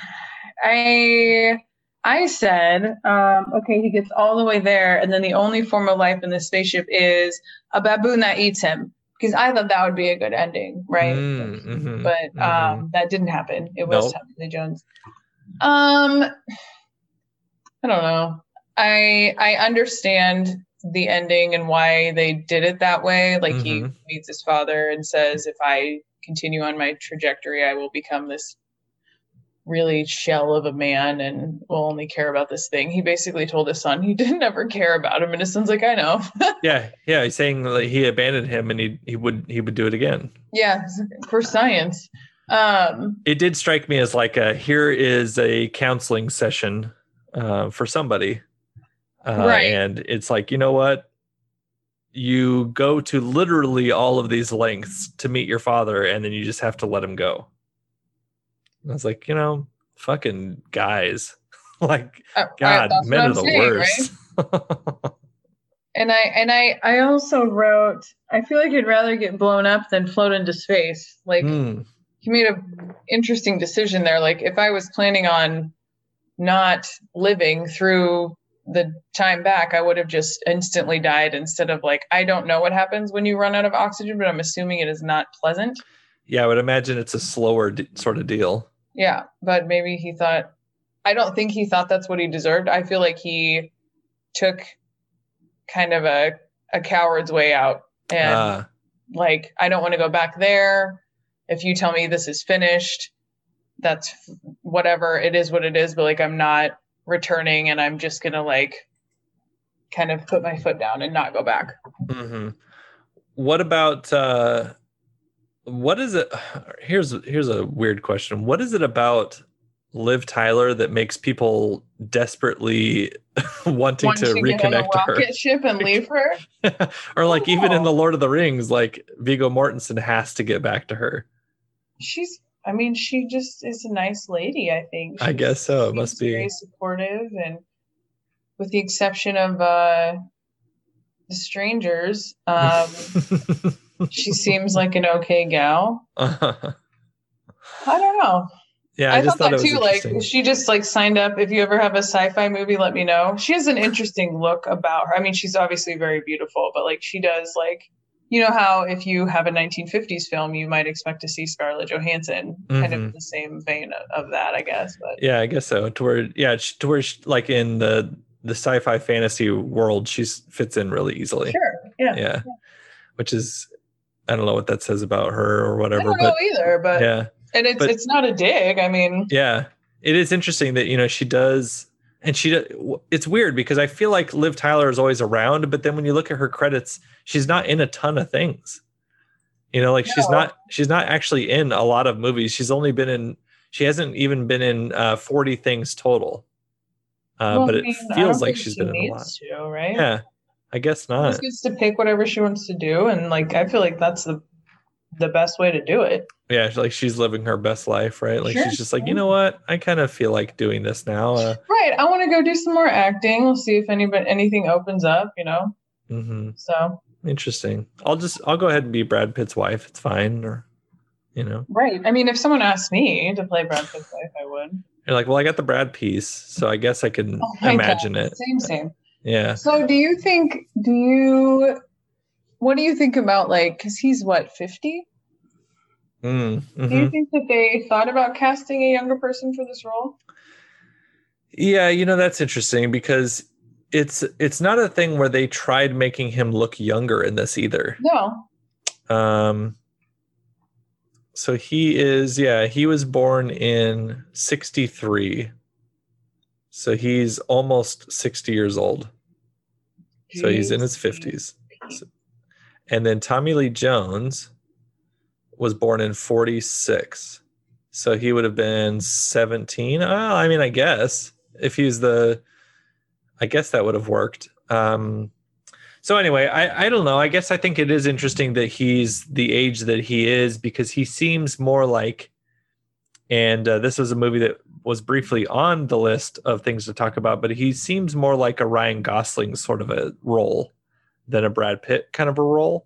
said, okay, he gets all the way there, and then the only form of life in the spaceship is a baboon that eats him. Because I thought that would be a good ending, right? Mm-hmm, but that didn't happen. It was Tommy Lee Jones. I don't know. I understand the ending and why they did it that way. Like he meets his father and says, if I continue on my trajectory, I will become this really shell of a man and will only care about this thing. He basically told his son he didn't ever care about him. And his son's like, I know. Yeah. He's saying like he abandoned him and he would do it again. Yeah. For science. It did strike me as like here is a counseling session for somebody. Right. And it's like, you know what? You go to literally all of these lengths to meet your father, and then you just have to let him go. And I was like, fucking guys. Like, God, men are the worst. Right? And I also wrote, I feel like I'd rather get blown up than float into space. Like, he made an interesting decision there. Like, if I was planning on not living through the time back, I would have just instantly died instead of like, I don't know what happens when you run out of oxygen, but I'm assuming it is not pleasant. Yeah, I would imagine it's a slower sort of deal. Yeah, but maybe he thought, I don't think he thought that's what he deserved. I feel like he took kind of a coward's way out and Like, I don't want to go back there. If you tell me this is finished, that's whatever. It is what it is. But like, I'm not returning, and I'm just going to like kind of put my foot down and not go back. Mm-hmm. What about, what is it? Here's a weird question. What is it about Liv Tyler that makes people desperately wanting to reconnect get on a to her rocket ship and leave her? or like even in the Lord of the Rings, like Viggo Mortensen has to get back to her. She just is a nice lady, I think. I guess so. It must be very supportive, and with the exception of the strangers, she seems like an okay gal. I don't know. Yeah, I just thought that too. Like, she just like signed up. If you ever have a sci-fi movie, let me know. She has an interesting look about her. I mean, she's obviously very beautiful, but like she does, like, you know how if you have a 1950s film, you might expect to see Scarlett Johansson, kind of in the same vein of that, I guess. But yeah, I guess so. To where like in the sci-fi fantasy world, she fits in really easily. Sure. Yeah. Which is, I don't know what that says about her or whatever. I don't know either, but yeah. And it's not a dig. I mean, yeah, it is interesting that, you know, she does. And it's weird because I feel like Liv Tyler is always around, but then when you look at her credits, she's not in a ton of things. You know, like no. she's not actually in a lot of movies. She hasn't even been in 40 things total. But it feels like she's been in a lot. To, right? Yeah, I guess not. She gets to pick whatever she wants to do, and like I feel like that's the best way to do it. Yeah, like she's living her best life, right? Like Sure. She's just like, you know what? I kind of feel like doing this now. Right. I want to go do some more acting. We'll see if anything opens up, you know? Mm-hmm. So. Interesting. I'll go ahead and be Brad Pitt's wife. It's fine. Or, you know. Right. I mean, if someone asked me to play Brad Pitt's wife, I would. You're like, well, I got the Brad piece, so I guess I can imagine it. Same. Yeah. So what do you think about, like, because he's what, 50? Mm-hmm. Do you think that they thought about casting a younger person for this role? Yeah, you know, that's interesting because it's not a thing where they tried making him look younger in this either. No. So he was born in 1963. So he's almost 60 years old. Jeez. So he's in his 50s. And then Tommy Lee Jones was born in 1946. So he would have been 17. I mean, I guess if he's I guess that would have worked. So anyway, I don't know. I guess I think it is interesting that he's the age that he is because he seems more like, and this was a movie that was briefly on the list of things to talk about, but he seems more like a Ryan Gosling sort of a role than a Brad Pitt kind of a role.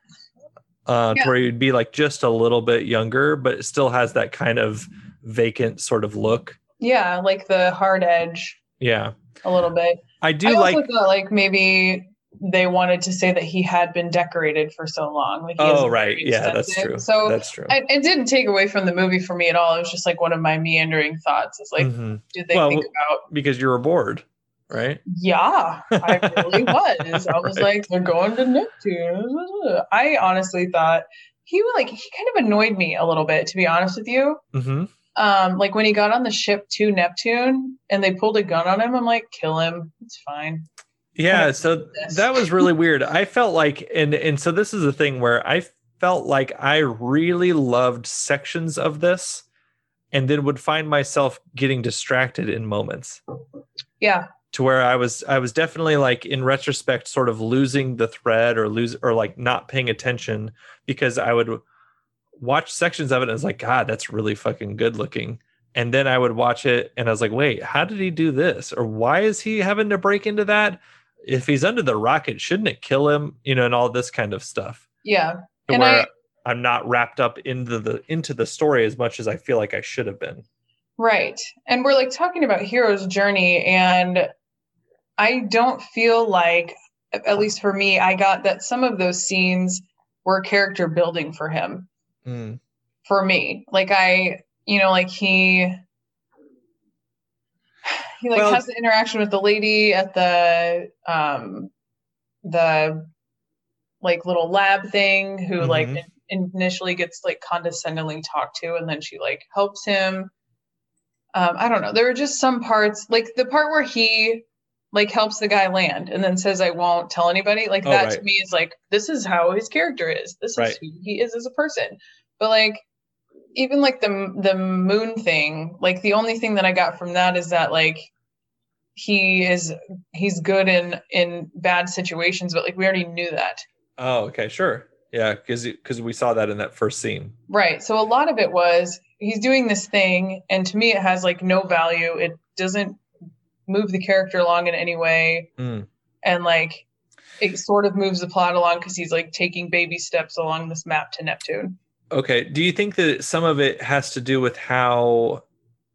To where you'd be like just a little bit younger, but it still has that kind of vacant sort of look. Yeah, like the hard edge. Yeah. A little bit. I also thought like maybe they wanted to say that he had been decorated for so long. Like right. Yeah, that's true. So that's true. It didn't take away from the movie for me at all. It was just like one of my meandering thoughts. It's like, did they think about... Because you were bored, right? Yeah, I really was. I was like, they're going to Neptune. I honestly thought he kind of annoyed me a little bit, to be honest with you. Mm-hmm. Like when he got on the ship to Neptune and they pulled a gun on him, I'm like, kill him. It's fine. Yeah, so that was really weird. I felt like, and so this is the thing where I felt like I really loved sections of this and then would find myself getting distracted in moments. Yeah. To where I was definitely like in retrospect sort of losing the thread or like not paying attention because I would watch sections of it and I was like, God, that's really fucking good looking. And then I would watch it and I was like, wait, how did he do this? Or why is he having to break into that? If he's under the rocket, shouldn't it kill him? You know, and all this kind of stuff. Yeah. And where I'm not wrapped up into the story as much as I feel like I should have been. Right. And we're like talking about hero's journey, and I don't feel like, at least for me, I got that some of those scenes were character building for him. For me. Like he has the interaction with the lady at the like little lab thing who Mm-hmm. like initially gets like condescendingly talked to, and then she like helps him. I don't know. There were just some parts, like the part where he like helps the guy land and then says, "I won't tell anybody." Like that to me is like, this is how his character is. This is who he is as a person. But like, even like the moon thing, like the only thing that I got from that is that like he's good in bad situations, but like we already knew that. Oh, okay, sure. Yeah, because we saw that in that first scene. Right. So a lot of it was he's doing this thing, and to me it has like no value. It doesn't move the character along in any way. And like it sort of moves the plot along because he's like taking baby steps along this map to Neptune. Okay. Do you think that some of it has to do with how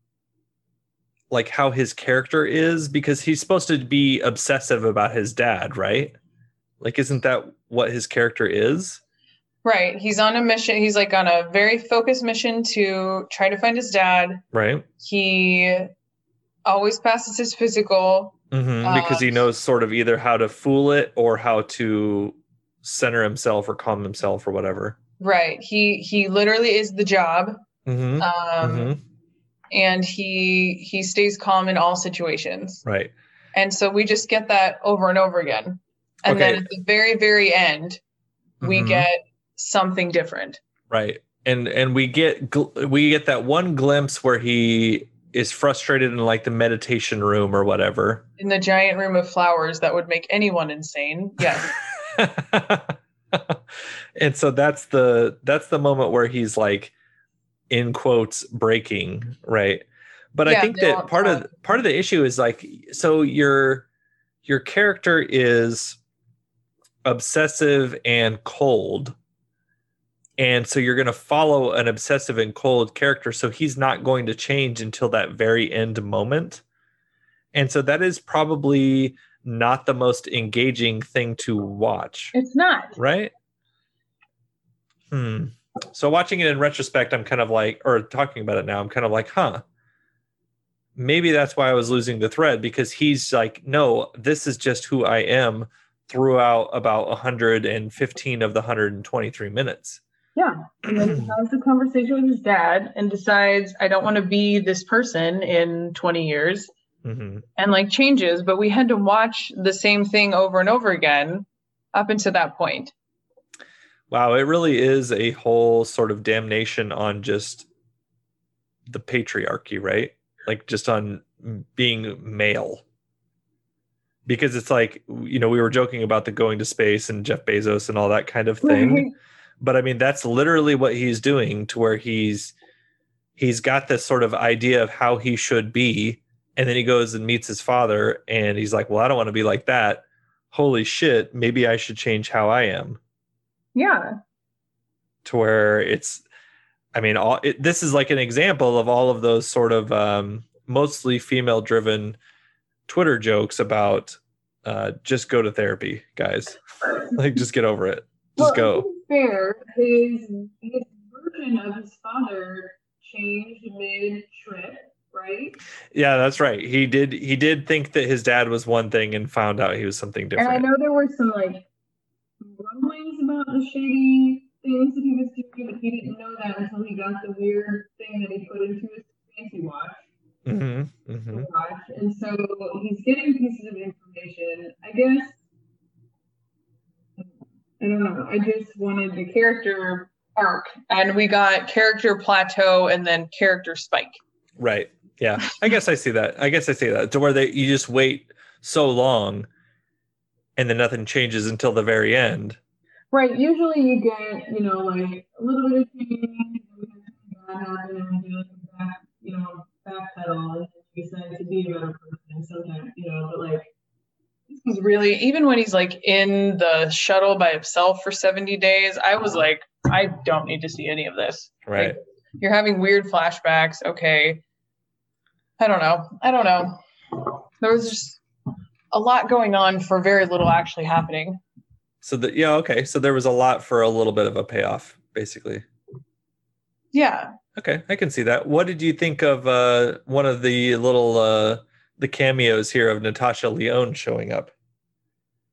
his character is? Because he's supposed to be obsessive about his dad, right? Like, isn't that what his character is? Right. He's on a mission. He's like on a very focused mission to try to find his dad. Right. He always passes his physical. Because he knows sort of either how to fool it or how to center himself or calm himself or whatever. Right. He literally is the job. And he stays calm in all situations. Right. And so we just get that over and over again. And then at the very, very end, we get something different. Right. And we get that one glimpse where he is frustrated in like the meditation room or whatever. In the giant room of flowers that would make anyone insane. Yes. And so that's the moment where he's like, in quotes, breaking, right? But I think that part of the issue is like, so your character is obsessive and cold, and so you're going to follow an obsessive and cold character, so he's not going to change until that very end moment. And so that is probably not the most engaging thing to watch. It's not. Right? So watching it in retrospect, I'm kind of like, or talking about it now, I'm kind of like, maybe that's why I was losing the thread, because he's like, no, this is just who I am throughout about 115 of the 123 minutes. Yeah. And then he has a conversation with his dad and decides, I don't want to be this person in 20 years. And like changes, but we had to watch the same thing over and over again up until that point. Wow, it really is a whole sort of damnation on just the patriarchy, right? Like just on being male. Because it's like, we were joking about the going to space and Jeff Bezos and all that kind of thing. Right. But I mean, that's literally what he's doing, to where he's got this sort of idea of how he should be. And then he goes and meets his father and he's like, well, I don't want to be like that. Holy shit, maybe I should change how I am. Yeah. To where it's, I mean, this is like an example of all of those sort of mostly female driven Twitter jokes about just go to therapy, guys. Like, just get over it. Just go. To be fair, his version of his father changed mid-trip, right? Yeah, that's right. He did think that his dad was one thing and found out he was something different. And I know there were some like rumblings about the shady things that he was doing, but he didn't know that until he got the weird thing that he put into his fancy watch. And so he's getting pieces of information. I guess, I don't know. I just wanted the character arc, and we got character plateau and then character spike. Right. Yeah. I guess I see that. To where you just wait so long and then nothing changes until the very end. Right. Usually you get, like a little bit of change, that happens, backpedal, and you decide to be a better person sometimes, but like, this was really, even when he's like in the shuttle by himself for 70 days, I was like, I don't need to see any of this. Right. Like, you're having weird flashbacks. Okay. I don't know. There was just a lot going on for very little actually happening. So so there was a lot for a little bit of a payoff, basically. Yeah. Okay, I can see that. What did you think of one of the little the cameos here of Natasha Lyonne showing up?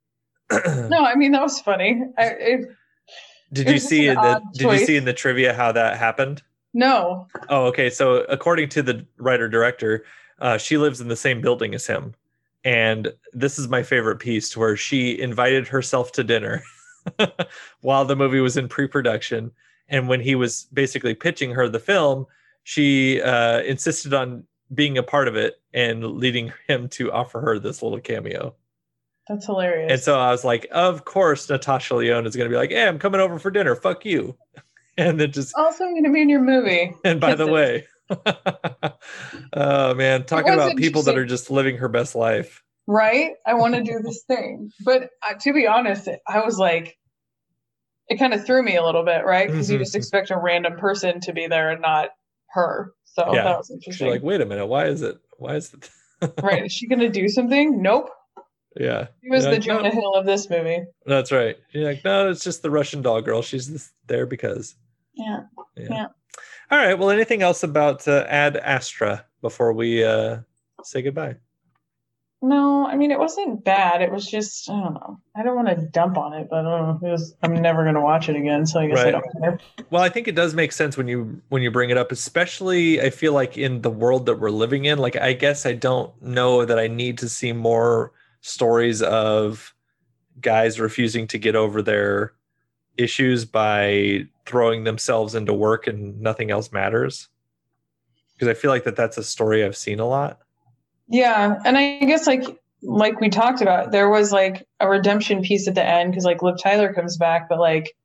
No, I mean, that was funny. Did you see in the trivia how that happened? No. Oh, okay. So according to the writer-director, she lives in the same building as him. And this is my favorite piece, to where she invited herself to dinner while the movie was in pre-production. And when he was basically pitching her the film, she insisted on being a part of it and leading him to offer her this little cameo. That's hilarious. And so I was like, of course, Natasha Lyonne is going to be like, hey, I'm coming over for dinner. Fuck you. And then just... Also, I'm going to be in your movie. And by the way... Oh, man. Talking about people that are just living her best life. Right? I want to do this thing. But to be honest, I was like... It kind of threw me a little bit, right? Because you just expect a random person to be there and not her. So that was interesting. You're like, wait a minute. Why is it? Right. Is she going to do something? Nope. Yeah. She was the Jonah Hill of this movie. That's right. You're like, no, it's just the Russian doll girl. She's there because. Yeah. All right. Well, anything else about Ad Astra before we say goodbye? No, I mean, it wasn't bad. It was just, I don't know. I don't want to dump on it, but I don't know. I'm never going to watch it again, so I guess I don't care. Well, I think it does make sense when you bring it up, especially I feel like in the world that we're living in. Like, I guess I don't know that I need to see more stories of guys refusing to get over their issues by throwing themselves into work and nothing else matters. Because I feel like that's a story I've seen a lot. Yeah, and I guess like we talked about, there was like a redemption piece at the end because like Liv Tyler comes back, but like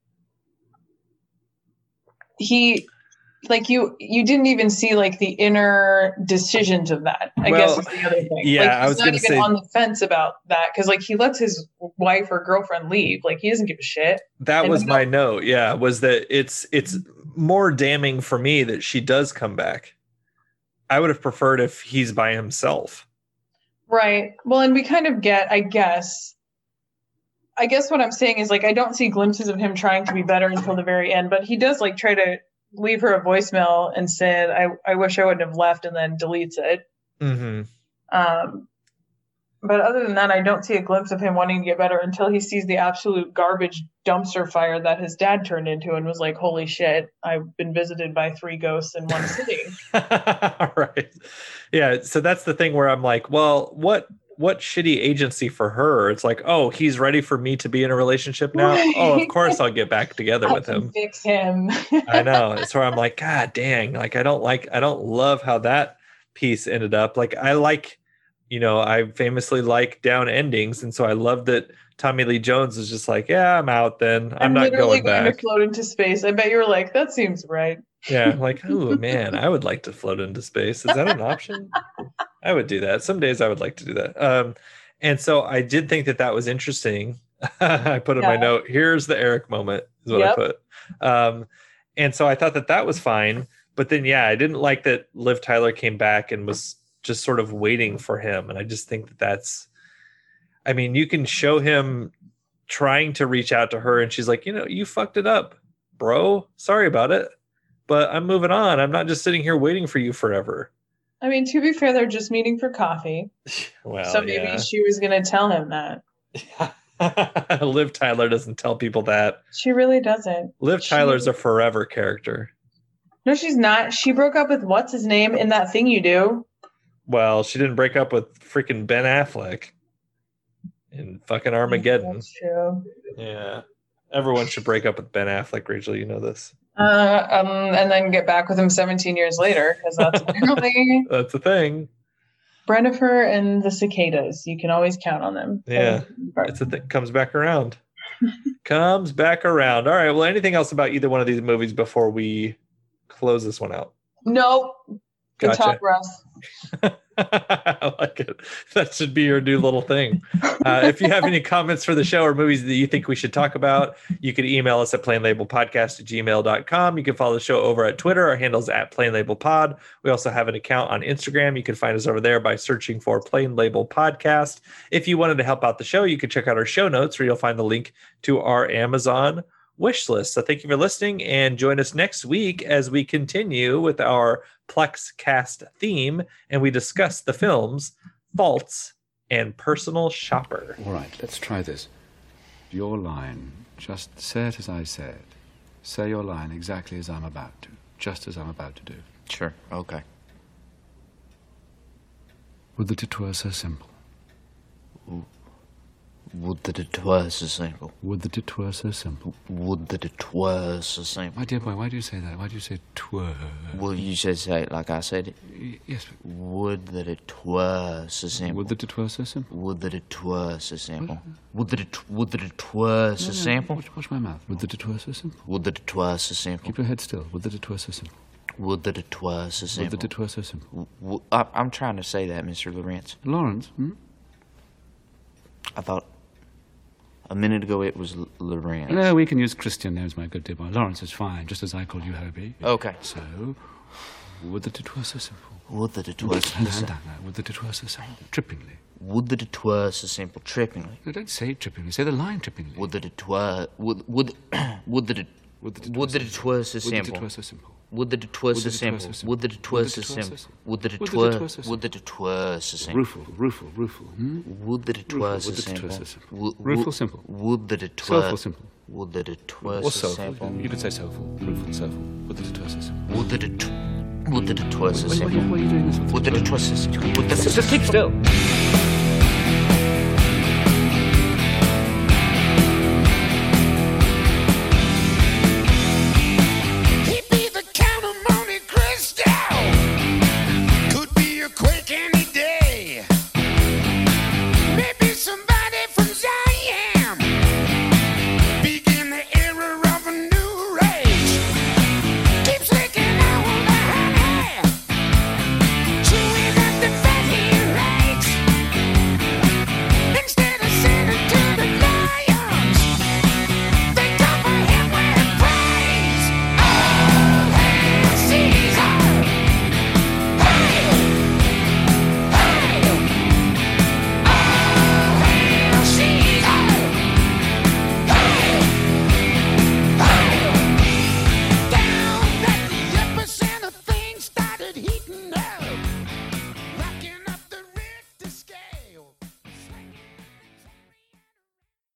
he, like you didn't even see like the inner decisions of that. I guess is the other thing. Yeah, like, I was going to say, on the fence about that because like he lets his wife or girlfriend leave. Like he doesn't give a shit. That was my note. Yeah, was that it's more damning for me that she does come back. I would have preferred if he's by himself. Right. Well, and we kind of get, I guess what I'm saying is like, I don't see glimpses of him trying to be better until the very end, but he does like try to leave her a voicemail and said, I wish I wouldn't have left, and then deletes it. Mm-hmm. But other than that, I don't see a glimpse of him wanting to get better until he sees the absolute garbage dumpster fire that his dad turned into and was like, holy shit, I've been visited by 3 ghosts in one sitting. Right. Yeah. So that's the thing where I'm like, well, what shitty agency for her? It's like, oh, he's ready for me to be in a relationship now. Right. Oh, of course I'll get back together with him. Fix him. I know. It's where I'm like, God dang. Like, I don't love how that piece ended up. Like, I famously like down endings, and so I love that Tommy Lee Jones is just like, yeah, I'm out then. I'm not going back. To float into space. I bet you were like, that seems right. Yeah, like, oh man, I would like to float into space. Is that an option? I would do that. Some days I would like to do that. And so I did think that was interesting. I put in my note, here's the Eric moment, is what I put. And so I thought that was fine. But then, I didn't like that Liv Tyler came back and was just sort of waiting for him. And I just think that's, I mean, you can show him trying to reach out to her and she's like, you fucked it up, bro. Sorry about it, but I'm moving on. I'm not just sitting here waiting for you forever. I mean, to be fair, they're just meeting for coffee. Well, so maybe she was going to tell him that. Liv Tyler doesn't tell people that. She really doesn't. Liv Tyler's a forever character. No, she's not. She broke up with what's his name in That Thing You Do. Well, she didn't break up with freaking Ben Affleck in fucking Armageddon. That's true. Yeah. Everyone should break up with Ben Affleck, Rachel. You know this. And then get back with him 17 years later, because that's apparently... That's the thing. Brennifer and the cicadas. You can always count on them. Yeah. It's a thing. Comes back around. Comes back around. All right. Well, anything else about either one of these movies before we close this one out? Nope. Good Gotcha. talk, Russ. I like it. That should be your new little thing. If you have any comments for the show or movies that you think we should talk about, you can email us at plainlabelpodcast@gmail.com. You can follow the show over at Twitter. Our handle's at plainlabelpod. We also have an account on Instagram. You can find us over there by searching for Plain Label Podcast. If you wanted to help out the show, you can check out our show notes where you'll find the link to our Amazon wish list. So thank you for listening, and join us next week as we continue with our Plexcast theme and we discuss the films Faults and Personal Shopper. All right, let's try this. your line. Just say it as I say it. Say your line exactly as I'm about to. Just as I'm about to do. Sure, okay. Would that it were so simple. Would that it were so simple. Would that it were so simple. Would that it were so simple. My dear boy, why do you say that? Why do you say twere? Well, you should say it like I said it. Yes, but... Would that it were so simple. Would that it were so simple. Would that it were so simple. Would that it were so simple. Watch my mouth. Would that it were so simple. Would that it were so simple. Keep your head still. Would that it were so simple. Would that it were so simple. Would that it were so simple. I'm trying to say that, Mr. Lawrence. Lawrence, I thought a minute ago it was Lawrence. No, we can use Christian names, my good dear boy. Lawrence is fine, just as I call you Hobie. Okay. So, would that it were so simple. Would that it were so simple. Would that it were so simple. Trippingly. Would that it were so simple. Trippingly. No, don't say it trippingly. Say the line trippingly. Would that it were... Would that it were so simple. Would that it were so simple. Would that it were so simple. Would that it were so simple. Would that it were so simple. Rueful. Would that it were so simple. Rueful simple. Would that it were... Soulful simple. Would that it were so simple. You could say soulful. Rueful, soulful. Would that it were so simple. Would that it were so simple. Why are you doing this? Would that it were so simple. Just keep still. Heating up.